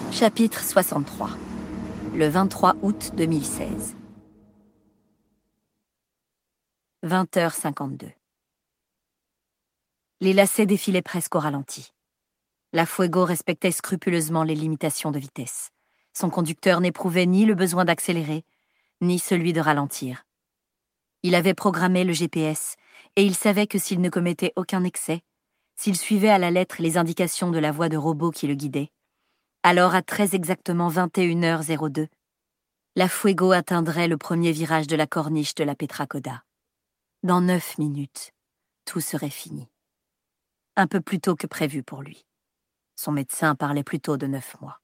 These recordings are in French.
Chapitre 63. Le 23 août 2016. 20h52. Les lacets défilaient presque au ralenti. La Fuego respectait scrupuleusement les limitations de vitesse. Son conducteur n'éprouvait ni le besoin d'accélérer, ni celui de ralentir. Il avait programmé le GPS, et il savait que s'il ne commettait aucun excès, s'il suivait à la lettre les indications de la voix de robot qui le guidait, alors à très exactement 21h02, la Fuego atteindrait le premier virage de la corniche de la Petracoda. Dans 9 minutes, tout serait fini. Un peu plus tôt que prévu pour lui. Son médecin parlait plutôt de 9 mois.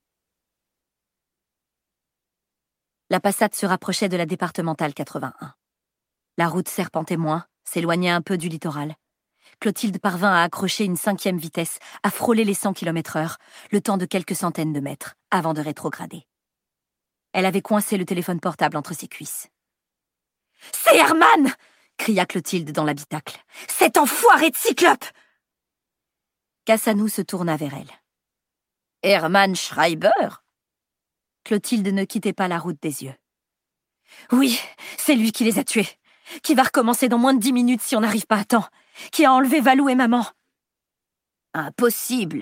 La Passat se rapprochait de la départementale 81. La route serpentait moins, s'éloignait un peu du littoral. Clotilde parvint à accrocher une 5e vitesse, à frôler les 100 km/h, le temps de quelques centaines de mètres, avant de rétrograder. Elle avait coincé le téléphone portable entre ses cuisses. « C'est Herman !» cria Clotilde dans l'habitacle. « Cet enfoiré de cyclope !» Cassanou se tourna vers elle. « Herman Schreiber ?» Clotilde ne quittait pas la route des yeux. « Oui, c'est lui qui les a tués, qui va recommencer dans moins de 10 minutes si on n'arrive pas à temps, qui a enlevé Valou et maman. » « Impossible !»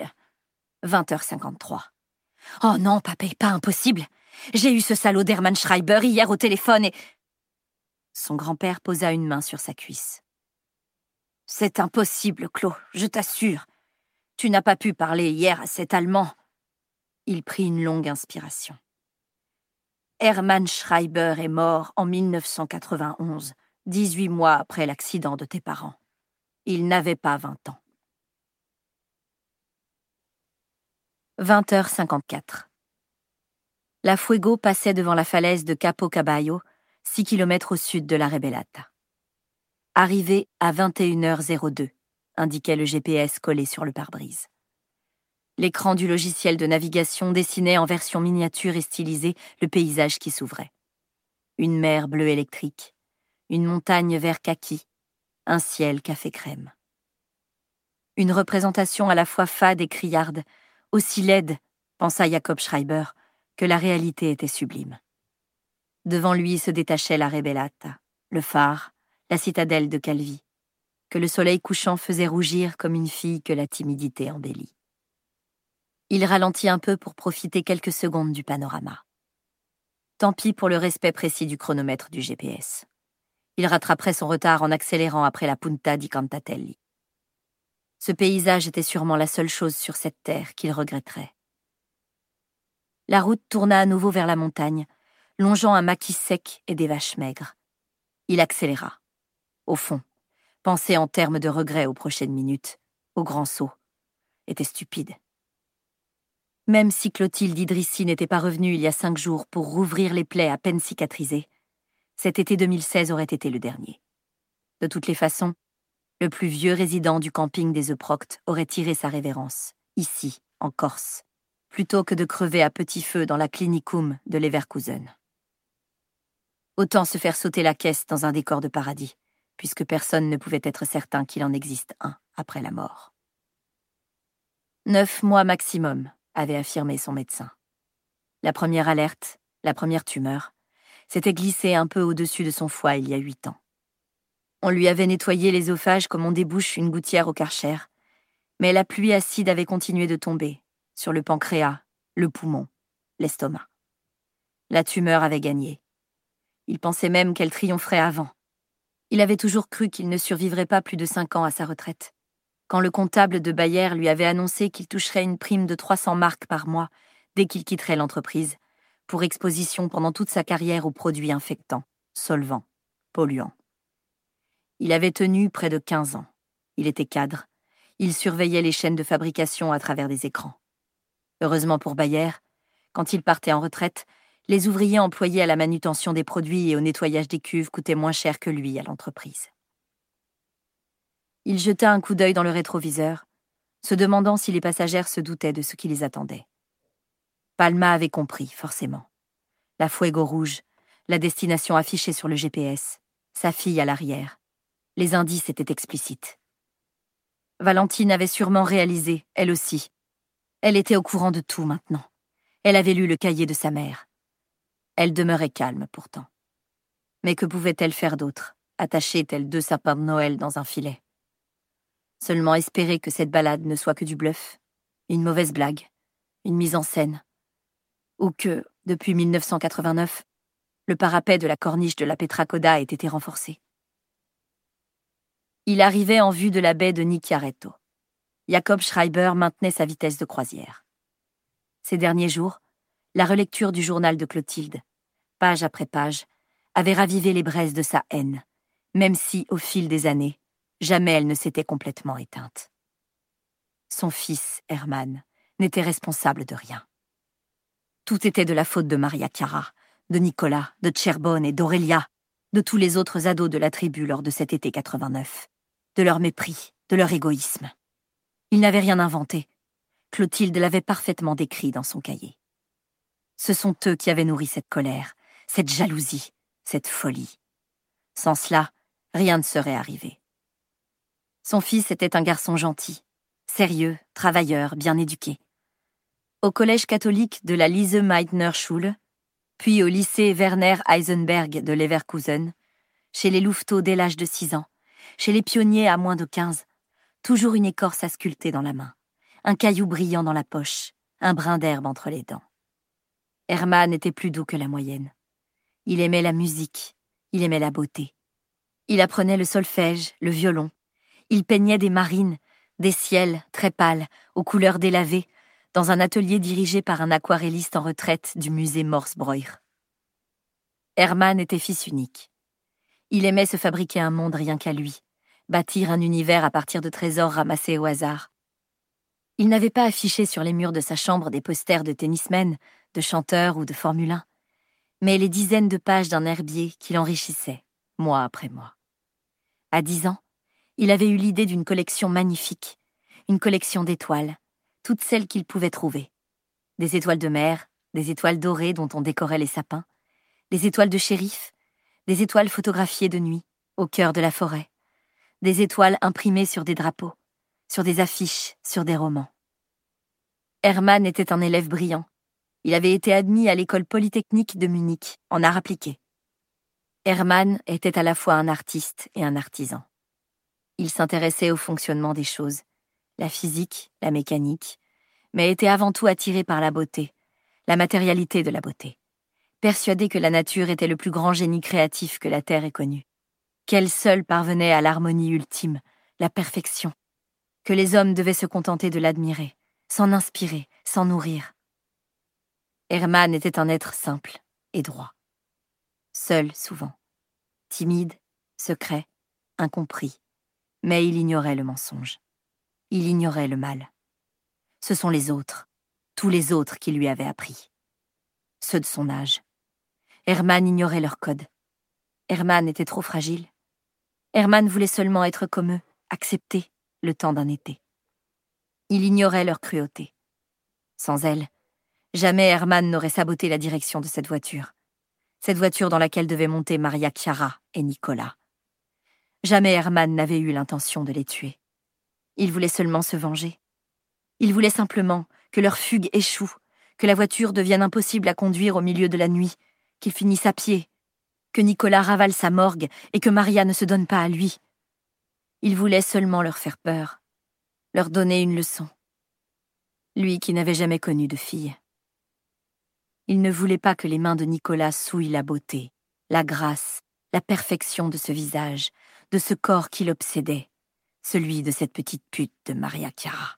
20h53. « Oh non, papa, pas impossible. J'ai eu ce salaud d'Herman Schreiber hier au téléphone et... » Son grand-père posa une main sur sa cuisse. « C'est impossible, Claude, je t'assure. Tu n'as pas pu parler hier à cet Allemand. » Il prit une longue inspiration. « Herman Schreiber est mort en 1991, 18 mois après l'accident de tes parents. Il n'avait pas 20 ans. » 20h54. La Fuego passait devant la falaise de Capo Caballo, 6 km au sud de la Rebellata. Arrivé à 21h02, indiquait le GPS collé sur le pare-brise. L'écran du logiciel de navigation dessinait en version miniature et stylisée le paysage qui s'ouvrait. Une mer bleue électrique, une montagne vert kaki, un ciel café crème. Une représentation à la fois fade et criarde, aussi laide, pensa Jacob Schreiber, que la réalité était sublime. Devant lui se détachait la Rebellata, le phare, la citadelle de Calvi, que le soleil couchant faisait rougir comme une fille que la timidité embellit. Il ralentit un peu pour profiter quelques secondes du panorama. Tant pis pour le respect précis du chronomètre du GPS. Il rattraperait son retard en accélérant après la Punta di Cantatelli. Ce paysage était sûrement la seule chose sur cette terre qu'il regretterait. La route tourna à nouveau vers la montagne, longeant un maquis sec et des vaches maigres. Il accéléra. Au fond, penser en termes de regret aux prochaines minutes, au grand saut, était stupide. Même si Clotilde Idrissi n'était pas revenue il y a 5 jours pour rouvrir les plaies à peine cicatrisées, cet été 2016 aurait été le dernier. De toutes les façons, le plus vieux résident du camping des Euproctes aurait tiré sa révérence, ici, en Corse, plutôt que de crever à petit feu dans la clinicum de Leverkusen. Autant se faire sauter la caisse dans un décor de paradis, puisque personne ne pouvait être certain qu'il en existe un après la mort. 9 mois maximum, avait affirmé son médecin. La première alerte, la première tumeur, s'était glissée un peu au-dessus de son foie il y a 8 ans. On lui avait nettoyé l'ésophage comme on débouche une gouttière au Karcher, mais la pluie acide avait continué de tomber, sur le pancréas, le poumon, l'estomac. La tumeur avait gagné. Il pensait même qu'elle triompherait avant. Il avait toujours cru qu'il ne survivrait pas plus de 5 ans à sa retraite. Quand le comptable de Bayer lui avait annoncé qu'il toucherait une prime de 300 marks par mois dès qu'il quitterait l'entreprise, pour exposition pendant toute sa carrière aux produits infectants, solvants, polluants. Il avait tenu près de 15 ans. Il était cadre. Il surveillait les chaînes de fabrication à travers des écrans. Heureusement pour Bayer, quand il partait en retraite, les ouvriers employés à la manutention des produits et au nettoyage des cuves coûtaient moins cher que lui à l'entreprise. Il jeta un coup d'œil dans le rétroviseur, se demandant si les passagères se doutaient de ce qui les attendait. Palma avait compris, forcément. La Fuego rouge, la destination affichée sur le GPS, sa fille à l'arrière. Les indices étaient explicites. Valentine avait sûrement réalisé, elle aussi. Elle était au courant de tout maintenant. Elle avait lu le cahier de sa mère. Elle demeurait calme, pourtant. Mais que pouvait-elle faire d'autre, attachée tels 2 sapins de Noël dans un filet? Seulement espérer que cette balade ne soit que du bluff, une mauvaise blague, une mise en scène, ou que, depuis 1989, le parapet de la corniche de la Petracoda ait été renforcé. Il arrivait en vue de la baie de Nicciaretto. Jacob Schreiber maintenait sa vitesse de croisière. Ces derniers jours, la relecture du journal de Clotilde, page après page, avait ravivé les braises de sa haine, même si, au fil des années, jamais elle ne s'était complètement éteinte. Son fils, Hermann, n'était responsable de rien. Tout était de la faute de Maria Chiara, de Nicolas, de Tcherbonne et d'Aurélia, de tous les autres ados de la tribu lors de cet été 89, de leur mépris, de leur égoïsme. Ils n'avaient rien inventé. Clotilde l'avait parfaitement décrit dans son cahier. Ce sont eux qui avaient nourri cette colère, cette jalousie, cette folie. Sans cela, rien ne serait arrivé. Son fils était un garçon gentil, sérieux, travailleur, bien éduqué. Au collège catholique de la Lise-Meitner-Schule, puis au lycée Werner Heisenberg de Leverkusen, chez les louveteaux dès l'âge de 6 ans, chez les pionniers à moins de 15, toujours une écorce à sculpter dans la main, un caillou brillant dans la poche, un brin d'herbe entre les dents. Hermann était plus doux que la moyenne. Il aimait la musique, il aimait la beauté. Il apprenait le solfège, le violon. Il peignait des marines, des ciels très pâles, aux couleurs délavées, dans un atelier dirigé par un aquarelliste en retraite du musée Morse-Breuer. Hermann était fils unique. Il aimait se fabriquer un monde rien qu'à lui, bâtir un univers à partir de trésors ramassés au hasard. Il n'avait pas affiché sur les murs de sa chambre des posters de tennismen, de chanteurs ou de Formule 1, mais les dizaines de pages d'un herbier qui l'enrichissait, mois après mois. À 10 ans, il avait eu l'idée d'une collection magnifique, une collection d'étoiles, toutes celles qu'il pouvait trouver. Des étoiles de mer, des étoiles dorées dont on décorait les sapins, des étoiles de shérif, des étoiles photographiées de nuit, au cœur de la forêt, des étoiles imprimées sur des drapeaux, sur des affiches, sur des romans. Hermann était un élève brillant. Il avait été admis à l'école polytechnique de Munich, en art appliqué. Hermann était à la fois un artiste et un artisan. Il s'intéressait au fonctionnement des choses, la physique, la mécanique, mais était avant tout attiré par la beauté, la matérialité de la beauté, persuadé que la nature était le plus grand génie créatif que la Terre ait connu, qu'elle seule parvenait à l'harmonie ultime, la perfection, que les hommes devaient se contenter de l'admirer, s'en inspirer, s'en nourrir. Hermann était un être simple et droit. Seul souvent, timide, secret, incompris, mais il ignorait le mensonge. Il ignorait le mal. Ce sont les autres, tous les autres qui lui avaient appris. Ceux de son âge. Hermann ignorait leur code. Hermann était trop fragile. Hermann voulait seulement être comme eux, accepté, le temps d'un été. Il ignorait leur cruauté. Sans elle, jamais Hermann n'aurait saboté la direction de cette voiture dans laquelle devaient monter Maria Chiara et Nicolas. Jamais Hermann n'avait eu l'intention de les tuer. Il voulait seulement se venger. Il voulait simplement que leur fugue échoue, que la voiture devienne impossible à conduire au milieu de la nuit, qu'ils finissent à pied, que Nicolas ravale sa morgue et que Maria ne se donne pas à lui. Il voulait seulement leur faire peur, leur donner une leçon. Lui qui n'avait jamais connu de fille. Il ne voulait pas que les mains de Nicolas souillent la beauté, la grâce, la perfection de ce visage, de ce corps qui l'obsédait, celui de cette petite pute de Maria Chiara.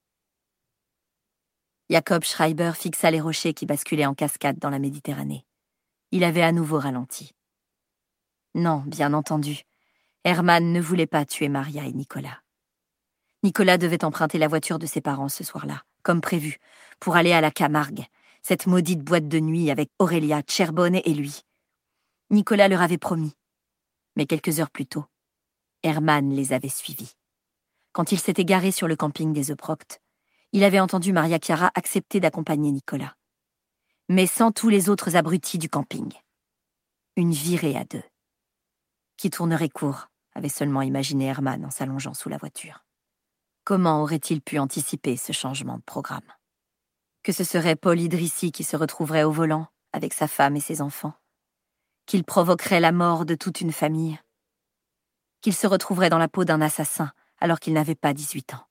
Jacob Schreiber fixa les rochers qui basculaient en cascade dans la Méditerranée. Il avait à nouveau ralenti. Non, bien entendu, Hermann ne voulait pas tuer Maria et Nicolas. Nicolas devait emprunter la voiture de ses parents ce soir-là, comme prévu, pour aller à la Camargue, cette maudite boîte de nuit avec Aurélia, Tcherbonne et lui. Nicolas leur avait promis. Mais quelques heures plus tôt, Hermann les avait suivis. Quand il s'était garé sur le camping des Euproctes, il avait entendu Maria Chiara accepter d'accompagner Nicolas. Mais sans tous les autres abrutis du camping. Une virée à 2. Qui tournerait court, avait seulement imaginé Hermann en s'allongeant sous la voiture. Comment aurait-il pu anticiper ce changement de programme ? que ce serait Paul Idrissi qui se retrouverait au volant avec sa femme et ses enfants, qu'il provoquerait la mort de toute une famille, qu'il se retrouverait dans la peau d'un assassin alors qu'il n'avait pas 18 ans.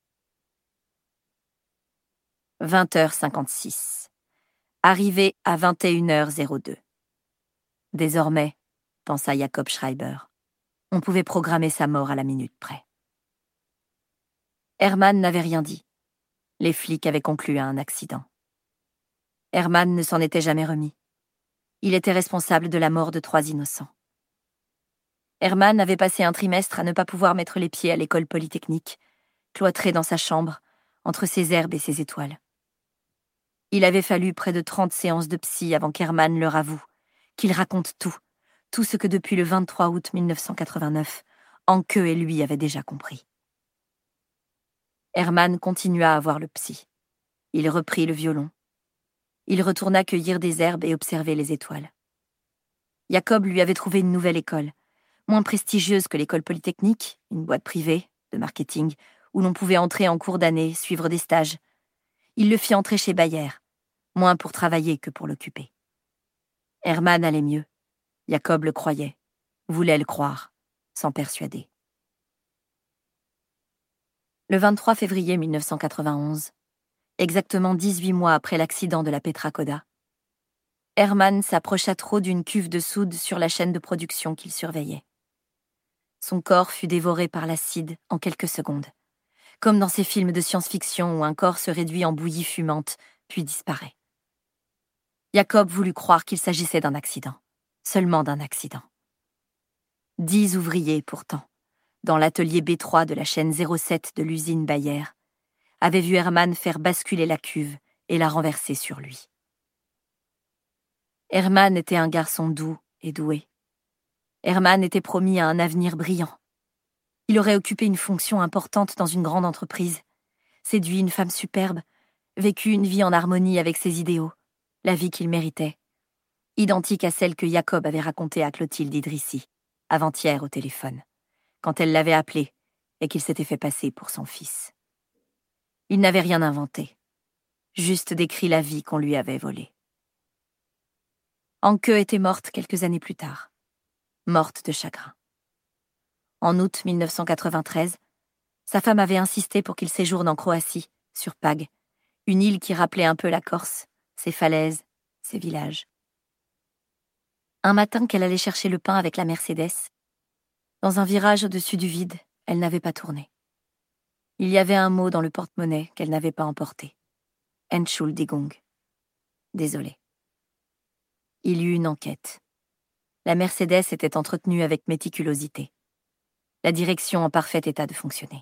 20h56. Arrivé à 21h02. Désormais, pensa Jakob Schreiber, on pouvait programmer sa mort à la minute près. Hermann n'avait rien dit. Les flics avaient conclu à un accident. Hermann ne s'en était jamais remis. Il était responsable de la mort de 3 innocents. Hermann avait passé un trimestre à ne pas pouvoir mettre les pieds à l'école polytechnique, cloîtré dans sa chambre, entre ses herbes et ses étoiles. Il avait fallu près de 30 séances de psy avant qu'Hermann leur avoue, qu'il raconte tout ce que depuis le 23 août 1989, Anke et lui avaient déjà compris. Hermann continua à voir le psy. Il reprit le violon. Il retourna cueillir des herbes et observer les étoiles. Jakob lui avait trouvé une nouvelle école, moins prestigieuse que l'école polytechnique, une boîte privée, de marketing, où l'on pouvait entrer en cours d'année, suivre des stages. Il le fit entrer chez Bayer, moins pour travailler que pour l'occuper. Hermann allait mieux. Jakob le croyait, voulait le croire, s'en persuader. Le 23 février 1991, exactement 18 mois après l'accident de la Petra Koda, Hermann s'approcha trop d'une cuve de soude sur la chaîne de production qu'il surveillait. Son corps fut dévoré par l'acide en quelques secondes, comme dans ces films de science-fiction où un corps se réduit en bouillie fumante, puis disparaît. Jakob voulut croire qu'il s'agissait d'un accident, seulement d'un accident. 10 ouvriers, pourtant, dans l'atelier B3 de la chaîne 07 de l'usine Bayer, avaient vu Hermann faire basculer la cuve et la renverser sur lui. Hermann était un garçon doux et doué. Hermann était promis à un avenir brillant. Il aurait occupé une fonction importante dans une grande entreprise, séduit une femme superbe, vécu une vie en harmonie avec ses idéaux, la vie qu'il méritait, identique à celle que Jakob avait racontée à Clotilde Idrissi, avant-hier au téléphone, quand elle l'avait appelé et qu'il s'était fait passer pour son fils. Il n'avait rien inventé, juste décrit la vie qu'on lui avait volée. Anke était morte quelques années plus tard, morte de chagrin. En août 1993, sa femme avait insisté pour qu'il séjourne en Croatie, sur Pag, une île qui rappelait un peu la Corse, ses falaises, ses villages. Un matin qu'elle allait chercher le pain avec la Mercedes, dans un virage au-dessus du vide, elle n'avait pas tourné. Il y avait un mot dans le porte-monnaie qu'elle n'avait pas emporté. Entschuldigung. Désolée. Il y eut une enquête. La Mercedes était entretenue avec méticulosité. La direction en parfait état de fonctionner.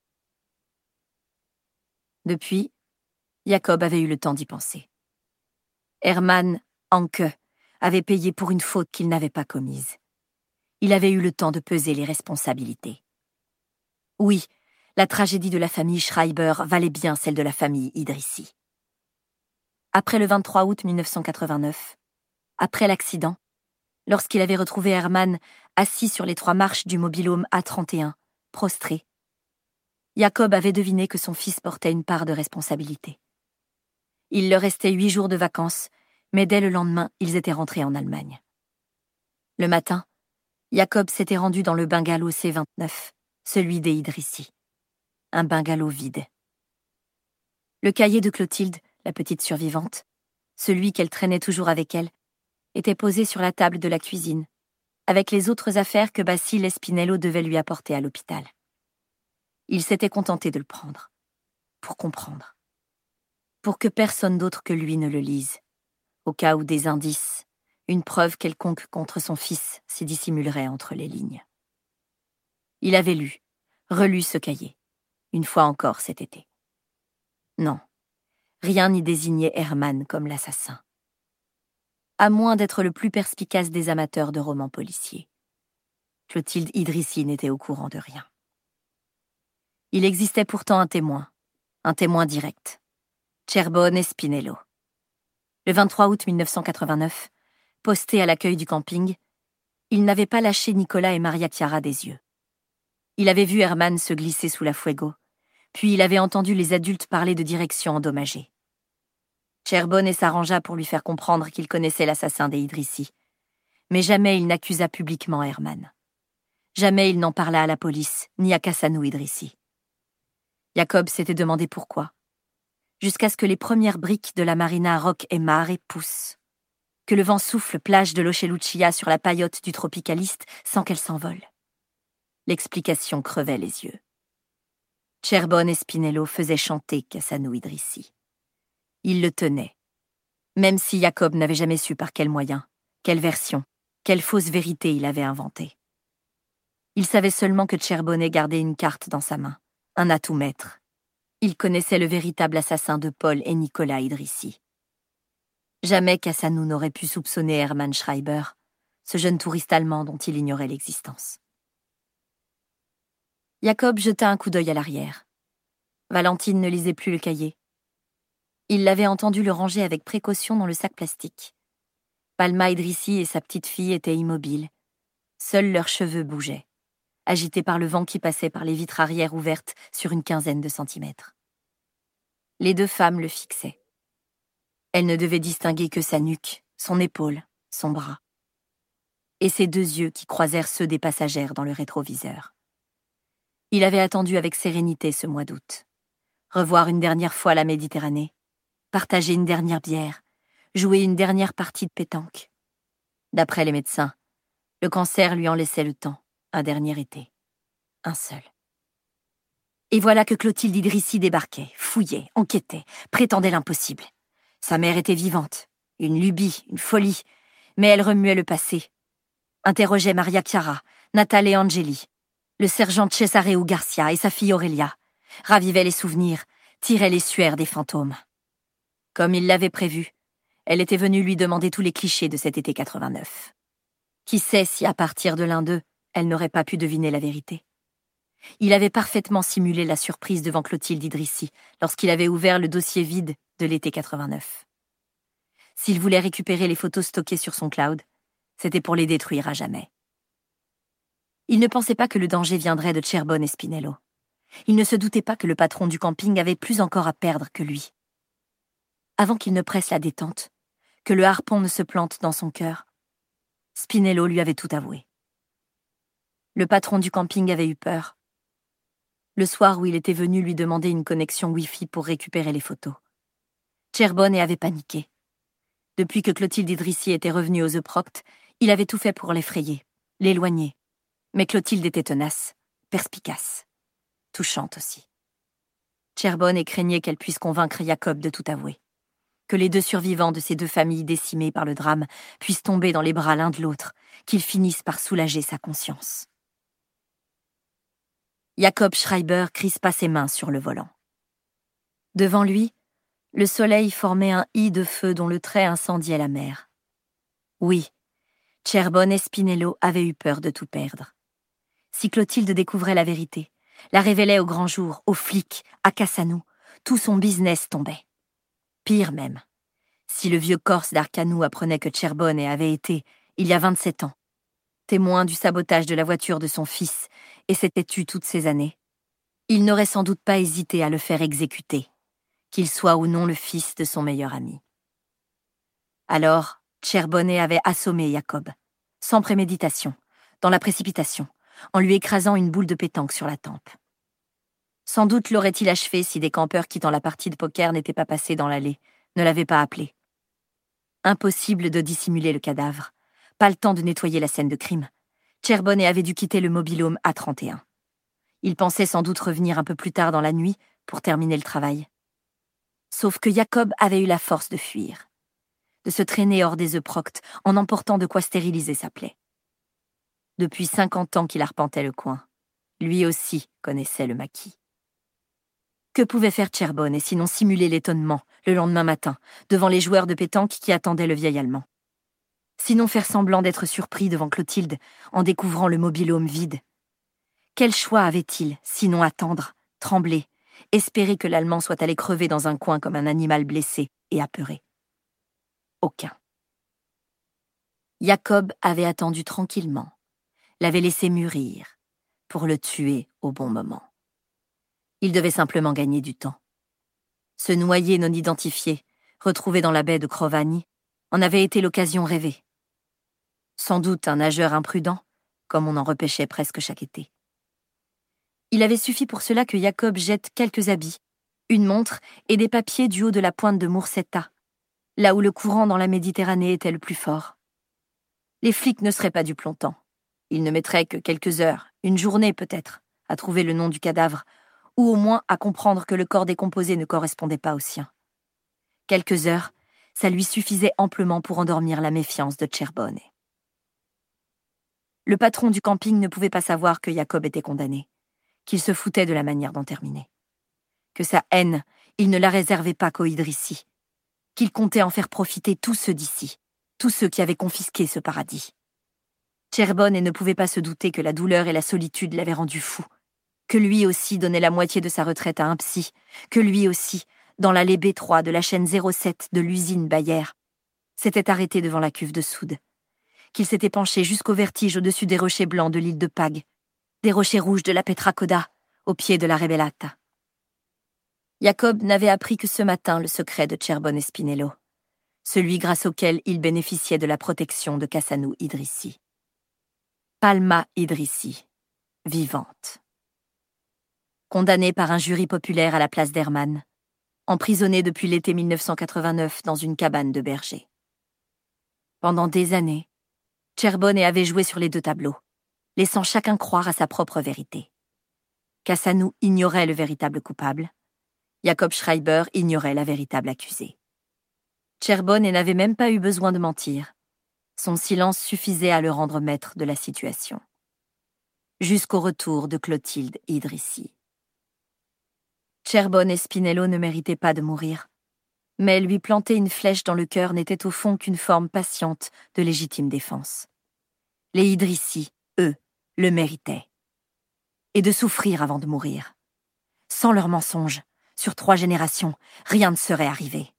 Depuis, Jakob avait eu le temps d'y penser. Hermann Anke avait payé pour une faute qu'il n'avait pas commise. Il avait eu le temps de peser les responsabilités. Oui, la tragédie de la famille Schreiber valait bien celle de la famille Idrissi. Après le 23 août 1989, après l'accident, lorsqu'il avait retrouvé Hermann assis sur les 3 marches du mobil-home A31, prostré, Jakob avait deviné que son fils portait une part de responsabilité. Il leur restait 8 jours de vacances, mais dès le lendemain, ils étaient rentrés en Allemagne. Le matin, Jakob s'était rendu dans le bungalow C29, celui des Idrissi. Un bungalow vide. Le cahier de Clotilde, la petite survivante, celui qu'elle traînait toujours avec elle, était posé sur la table de la cuisine, avec les autres affaires que Basile Espinello devait lui apporter à l'hôpital. Il s'était contenté de le prendre, pour comprendre, pour que personne d'autre que lui ne le lise, au cas où des indices, une preuve quelconque contre son fils s'y dissimulerait entre les lignes. Il avait lu, relu ce cahier, une fois encore cet été. Non, rien n'y désignait Hermann comme l'assassin. À moins d'être le plus perspicace des amateurs de romans policiers. Clotilde Idrissi n'était au courant de rien. Il existait pourtant un témoin direct, Cerbone Spinello. Le 23 août 1989, posté à l'accueil du camping, il n'avait pas lâché Nicolas et Maria Chiara des yeux. Il avait vu Hermann se glisser sous la Fuego, puis il avait entendu les adultes parler de direction endommagée. Cherbonnet s'arrangea pour lui faire comprendre qu'il connaissait l'assassin des Idrissi. Mais jamais il n'accusa publiquement Herman. Jamais il n'en parla à la police, ni à Kassanou Idrissi. Jacob s'était demandé pourquoi. Jusqu'à ce que les premières briques de la marina Roc et Mare poussent. Que le vent souffle plage de l'Ocheluchia sur la paillote du tropicaliste sans qu'elle s'envole. L'explication crevait les yeux. Cherbonne et Spinello faisaient chanter Kassanou Idrissi. Ils le tenaient, même si Jacob n'avait jamais su par quel moyen, quelle version, quelle fausse vérité il avait inventé. Il savait seulement que Cherbonnet gardait une carte dans sa main, un atout maître. Il connaissait le véritable assassin de Paul et Nicolas Idrissi. Jamais Kassanou n'aurait pu soupçonner Hermann Schreiber, ce jeune touriste allemand dont il ignorait l'existence. Jacob jeta un coup d'œil à l'arrière. Valentine ne lisait plus le cahier. Il l'avait entendu le ranger avec précaution dans le sac plastique. Palma Idrissi et sa petite fille étaient immobiles. Seuls leurs cheveux bougeaient, agités par le vent qui passait par les vitres arrière ouvertes sur une quinzaine de centimètres. Les deux femmes le fixaient. Elle ne devait distinguer que sa nuque, son épaule, son bras. Et ses deux yeux qui croisèrent ceux des passagères dans le rétroviseur. Il avait attendu avec sérénité ce mois d'août. Revoir une dernière fois la Méditerranée, partager une dernière bière, jouer une dernière partie de pétanque. D'après les médecins, le cancer lui en laissait le temps, un dernier été. Un seul. Et voilà que Clotilde Idrissi débarquait, fouillait, enquêtait, prétendait l'impossible. Sa mère était vivante, une lubie, une folie, mais elle remuait le passé. Interrogeait Maria Chiara, Natale Angeli, le sergent Cesareo Garcia et sa fille Aurelia, ravivait les souvenirs, tirait les suaires des fantômes. Comme il l'avait prévu, elle était venue lui demander tous les clichés de cet été 89. Qui sait si, à partir de l'un d'eux, elle n'aurait pas pu deviner la vérité. Il avait parfaitement simulé la surprise devant Clotilde Idrissi lorsqu'il avait ouvert le dossier vide de l'été 89. S'il voulait récupérer les photos stockées sur son cloud, c'était pour les détruire à jamais. Il ne pensait pas que le danger viendrait de Cherbonne et Spinello. Il ne se doutait pas que le patron du camping avait plus encore à perdre que lui. Avant qu'il ne presse la détente, que le harpon ne se plante dans son cœur, Spinello lui avait tout avoué. Le patron du camping avait eu peur. Le soir où il était venu lui demander une connexion Wi-Fi pour récupérer les photos. Cherbonnet avait paniqué. Depuis que Clotilde Idrissi était revenue aux Euproctes, il avait tout fait pour l'effrayer, l'éloigner. Mais Clotilde était tenace, perspicace, touchante aussi. Cherbonnet craignait qu'elle puisse convaincre Jacob de tout avouer. Que les deux survivants de ces deux familles décimées par le drame puissent tomber dans les bras l'un de l'autre, qu'ils finissent par soulager sa conscience. Jacob Schreiber crispa ses mains sur le volant. Devant lui, le soleil formait un I de feu dont le trait incendiait la mer. Oui, Cherbonne et Spinello avaient eu peur de tout perdre. Si Clotilde découvrait la vérité, la révélait au grand jour, aux flics, à Kassanou, tout son business tombait. Pire même, si le vieux Corse d'Arcanou apprenait que Cherbonne avait été, il y a 27 ans, témoin du sabotage de la voiture de son fils et s'était tu toutes ces années, il n'aurait sans doute pas hésité à le faire exécuter, qu'il soit ou non le fils de son meilleur ami. Alors, Cherbonne avait assommé Jacob, sans préméditation, dans la précipitation, en lui écrasant une boule de pétanque sur la tempe. Sans doute l'aurait-il achevé si des campeurs quittant la partie de poker n'étaient pas passés dans l'allée, ne l'avaient pas appelé. Impossible de dissimuler le cadavre, pas le temps de nettoyer la scène de crime. Cherbonnet avait dû quitter le mobil-home A31. Il pensait sans doute revenir un peu plus tard dans la nuit pour terminer le travail. Sauf que Jacob avait eu la force de fuir, de se traîner hors des Euproctes en emportant de quoi stériliser sa plaie. Depuis 50 ans qu'il arpentait le coin, lui aussi connaissait le maquis. Que pouvait faire Cherbonnet sinon simuler l'étonnement, le lendemain matin, devant les joueurs de pétanque qui attendaient le vieil Allemand? Sinon faire semblant d'être surpris devant Clotilde en découvrant le mobil-home vide? Quel choix avait-il, sinon attendre, trembler, espérer que l'Allemand soit allé crever dans un coin comme un animal blessé et apeuré? Aucun. Jacob avait attendu tranquillement, l'avait laissé mûrir, pour le tuer au bon moment. Il devait simplement gagner du temps. Se noyer non identifié, retrouvé dans la baie de Krovani, en avait été l'occasion rêvée. Sans doute un nageur imprudent, comme on en repêchait presque chaque été. Il avait suffi pour cela que Jacob jette quelques habits, une montre et des papiers du haut de la pointe de Moursetta, là où le courant dans la Méditerranée était le plus fort. Les flics ne seraient pas dupes longtemps. Ils ne mettraient que quelques heures, une journée peut-être, à trouver le nom du cadavre, ou au moins à comprendre que le corps décomposé ne correspondait pas au sien. Quelques heures, ça lui suffisait amplement pour endormir la méfiance de Cerbone. Le patron du camping ne pouvait pas savoir que Jacob était condamné, qu'il se foutait de la manière d'en terminer, que sa haine, il ne la réservait pas qu'aux Idrissi, qu'il comptait en faire profiter tous ceux d'ici, tous ceux qui avaient confisqué ce paradis. Cerbone ne pouvait pas se douter que la douleur et la solitude l'avaient rendu fou, que lui aussi donnait la moitié de sa retraite à un psy, que lui aussi, dans l'allée B3 de la chaîne 07 de l'usine Bayer, s'était arrêté devant la cuve de soude, qu'il s'était penché jusqu'au vertige au-dessus des rochers blancs de l'île de Pag, des rochers rouges de la Petracoda, au pied de la Rebellata. Jacob n'avait appris que ce matin le secret de Cerbone Spinello, celui grâce auquel il bénéficiait de la protection de Kassanou Idrissi. Palma Idrissi, vivante. Condamnée par un jury populaire à la place d'Hermann, emprisonnée depuis l'été 1989 dans une cabane de berger. Pendant des années, Cerbone avait joué sur les deux tableaux, laissant chacun croire à sa propre vérité. Kassanou ignorait le véritable coupable, Jacob Schreiber ignorait la véritable accusée. Cerbone n'avait même pas eu besoin de mentir. Son silence suffisait à le rendre maître de la situation. Jusqu'au retour de Clotilde Idrissi. Cerbone Spinello ne méritait pas de mourir, mais lui planter une flèche dans le cœur n'était au fond qu'une forme patiente de légitime défense. Les Idrissi, eux, le méritaient. Et de souffrir avant de mourir. Sans leurs mensonges, sur 3 générations, rien ne serait arrivé.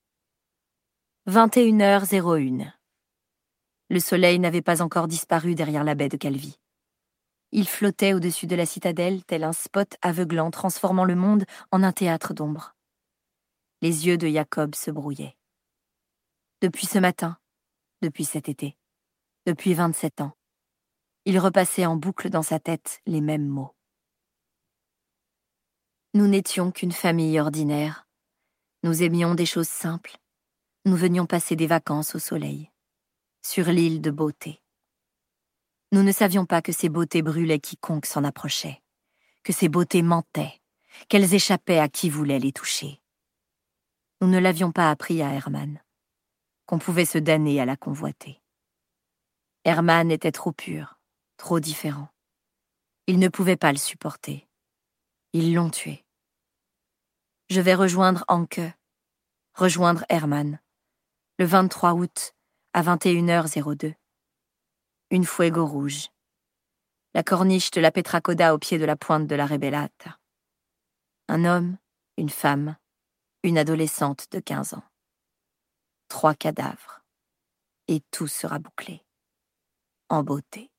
21h01. Le soleil n'avait pas encore disparu derrière la baie de Calvi. Il flottait au-dessus de la citadelle tel un spot aveuglant transformant le monde en un théâtre d'ombre. Les yeux de Jacob se brouillaient. Depuis ce matin, depuis cet été, depuis 27 ans, il repassait en boucle dans sa tête les mêmes mots. Nous n'étions qu'une famille ordinaire. Nous aimions des choses simples. Nous venions passer des vacances au soleil, sur l'île de beauté. Nous ne savions pas que ces beautés brûlaient quiconque s'en approchait, que ces beautés mentaient, qu'elles échappaient à qui voulait les toucher. Nous ne l'avions pas appris à Hermann, qu'on pouvait se damner à la convoiter. Hermann était trop pur, trop différent. Ils ne pouvaient pas le supporter. Ils l'ont tué. Je vais rejoindre Anke, rejoindre Hermann, le 23 août à 21h02. Une fuego rouge. La corniche de la Petracoda au pied de la pointe de la Rebellata. Un homme, une femme, une adolescente de 15 ans. 3 cadavres. Et tout sera bouclé. En beauté.